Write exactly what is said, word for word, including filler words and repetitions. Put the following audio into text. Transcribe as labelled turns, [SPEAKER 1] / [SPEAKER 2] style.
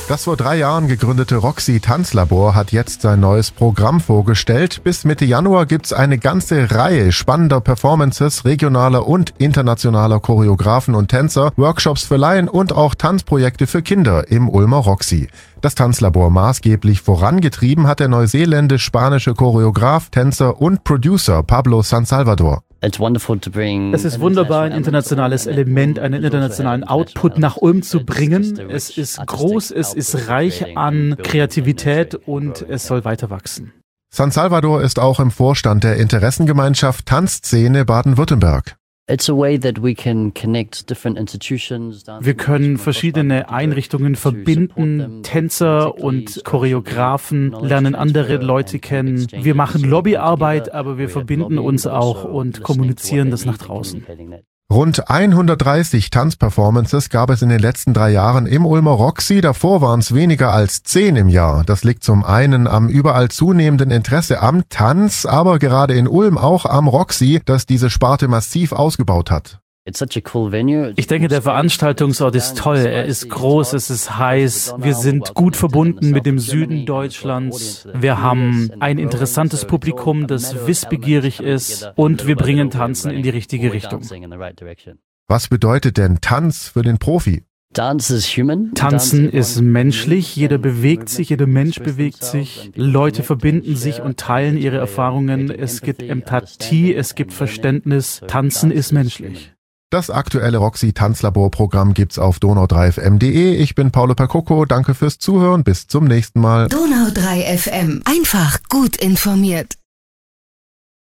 [SPEAKER 1] Das vor drei Jahren gegründete Roxy Tanzlabor hat jetzt sein neues Programm vorgestellt. Bis Mitte Januar gibt's eine ganze Reihe spannender Performances regionaler und internationaler Choreografen und Tänzer, Workshops für Laien und auch Tanzprojekte für Kinder im Ulmer Roxy. Das Tanzlabor maßgeblich vorangetrieben hat der neuseeländisch-spanische Choreograf, Tänzer und Producer Pablo Sansalvador.
[SPEAKER 2] Es ist wunderbar, ein internationales Element, einen internationalen Output nach Ulm zu bringen. Es ist groß, es ist reich an Kreativität und es soll weiter wachsen.
[SPEAKER 1] Sansalvador ist auch im Vorstand der Interessengemeinschaft Tanzszene Baden-Württemberg.
[SPEAKER 2] Wir können verschiedene Einrichtungen verbinden, Tänzer und Choreografen lernen andere Leute kennen. Wir machen Lobbyarbeit, aber wir verbinden uns auch und kommunizieren das nach draußen.
[SPEAKER 1] Rund hundertdreißig Tanzperformances gab es in den letzten drei Jahren im Ulmer Roxy, davor waren es weniger als zehn im Jahr. Das liegt zum einen am überall zunehmenden Interesse am Tanz, aber gerade in Ulm auch am Roxy, das diese Sparte massiv ausgebaut hat.
[SPEAKER 2] Ich denke, der Veranstaltungsort ist toll. Er ist groß, es ist heiß. Wir sind gut verbunden mit dem Süden Deutschlands. Wir haben ein interessantes Publikum, das wissbegierig ist, und wir bringen Tanzen in die richtige Richtung.
[SPEAKER 1] Was bedeutet denn Tanz für den Profi?
[SPEAKER 2] Tanzen ist menschlich, jeder bewegt sich, jeder Mensch bewegt sich, Leute verbinden sich und teilen ihre Erfahrungen, es gibt Empathie, es gibt Verständnis, Tanzen ist menschlich.
[SPEAKER 1] Das aktuelle Roxy Tanzlabor Programm gibt's auf donau drei f m punkt d e. Ich bin Paulo Percoco, danke fürs Zuhören, bis zum nächsten Mal.
[SPEAKER 3] Donau drei F M, einfach gut informiert.